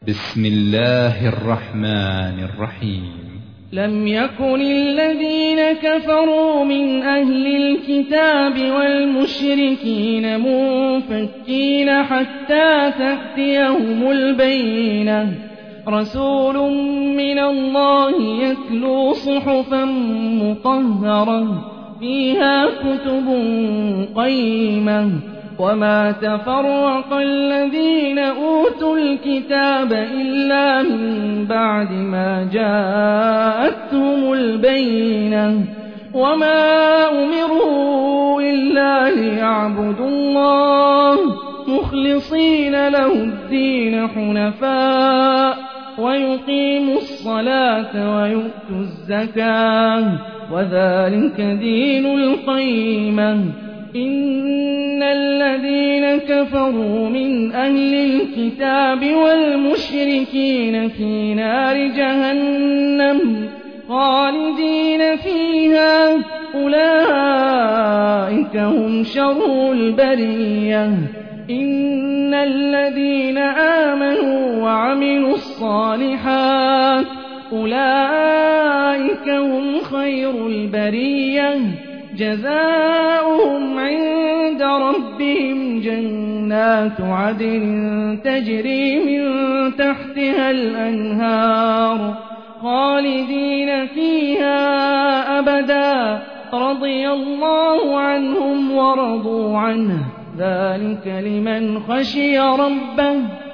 بسم الله الرحمن الرحيم. لم يكن الذين كفروا من أهل الكتاب والمشركين منفكين حتى تأتيهم البينة، رسول من الله يتلو صحفا مطهرة فيها كتب قيمة، وما تفرق الذين أوتوا الكتاب إلا من بعد ما جاءتهم البينة، وما أمروا إلا ليعبدوا الله مخلصين له الدين حنفاء ويقيموا الصلاة ويؤتوا الزكاة وذلك دين القيمة. إن الذين كفروا من أهل الكتاب والمشركين في نار جهنم خالدين فيها أولئك هم شر البرية. إن الذين آمنوا وعملوا الصالحات أولئك هم خير البرية، جزاؤهم عند ربهم جنات عدن تجري من تحتها الأنهار خالدين فيها أبدا، رضي الله عنهم ورضوا عنه، ذلك لمن خشي ربه.